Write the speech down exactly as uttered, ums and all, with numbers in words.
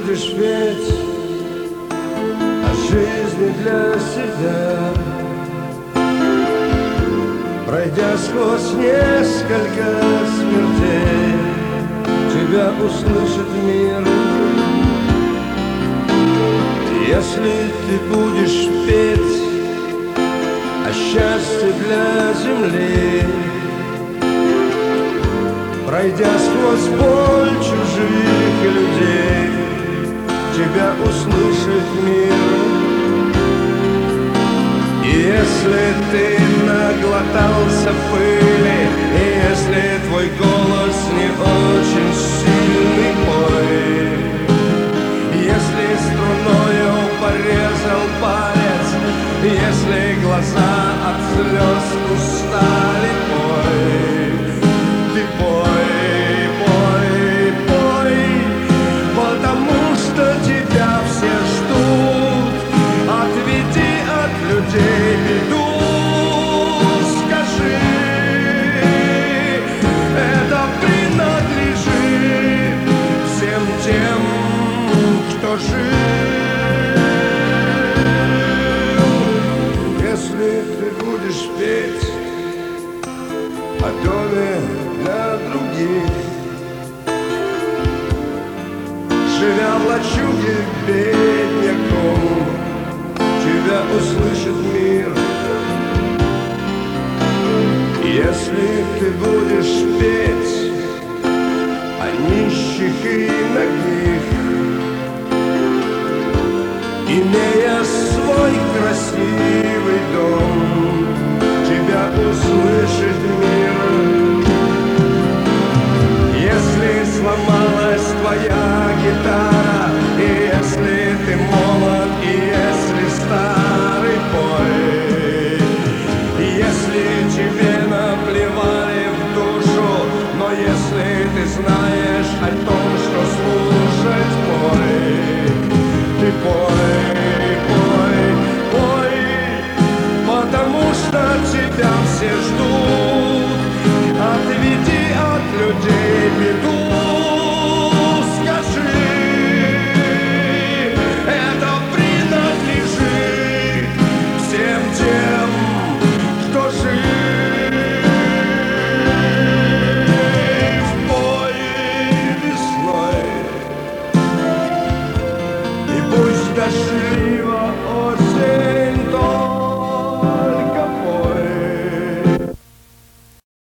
будешь петь о жизни для себя, пройдя сквозь несколько смертей, тебя услышит мир. Если ты будешь петь о счастье для земли, пройдя сквозь боль чужих людей, тебя услышит мир. И если ты наглотался пыли, и если твой голос не очень сильный, пой. Если струною порезал палец, если глаза от слез устали, пой. Ты пой, пой, пой, потому что тебя все ждут. Отведи от людей беду, скажи, это принадлежит всем тем, кто жил. Если ты будешь петь о доме для других, живя в лачуге бедняком, тебя услышит мир. Если ты будешь петь о нищих и нагих, имея свой красивый дом, тебя услышит мир. Если сломалась твоя гитара, и если ты молод, и если старый, пой. Если тебе наплевали в душу, но если ты знаешь о том, что слушать, пой. Ты пой, пой, пой, потому что тебя все ждут.